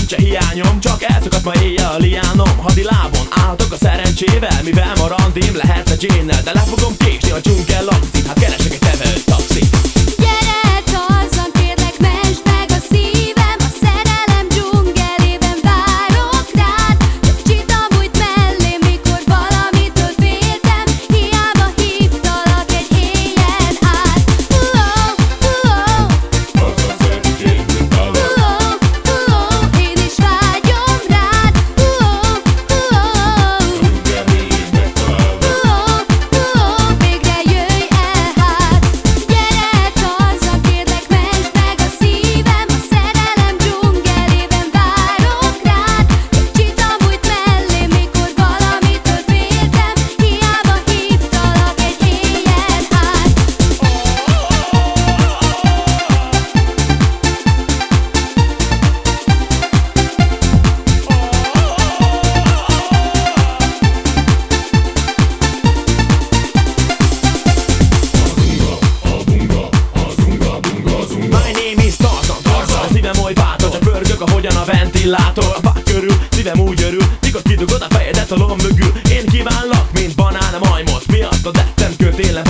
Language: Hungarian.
se hiányom, csak elszakadt ma éjjel a liánom. Hadilábon állhatok a szerencsével, mivel ma randim lehetne Jane-nel, de le fogom késni a dzsungel laxit, hát keresek egy nevelő taxit. Gyere Tarzan, kérlek mentsd meg a szívem, a szerelem dzsungelében várok rád. Csak csitamújt mellém, mikor valamitől féltem, hiába hívtalak egy éjjel át. Én is vágyom rád. Végre jöjj el hát. Gyere Tarzan, kérlek mentsd meg a szívem, a szerelem dzsungelében várok rád. Csak csitamújt mellém, mikor valamitől féltem, hiába hívtalak egy éjjel át. My name is Tarzan, Tarzan. A szívem oly bátor, csak pörgök, ahogyan a ventilátor. A fák körül, szívem úgy örül, mikor kidugod a fejedet a lomb mögül. Én kívánlak, mint banán a majmot, miattad lettem kötélen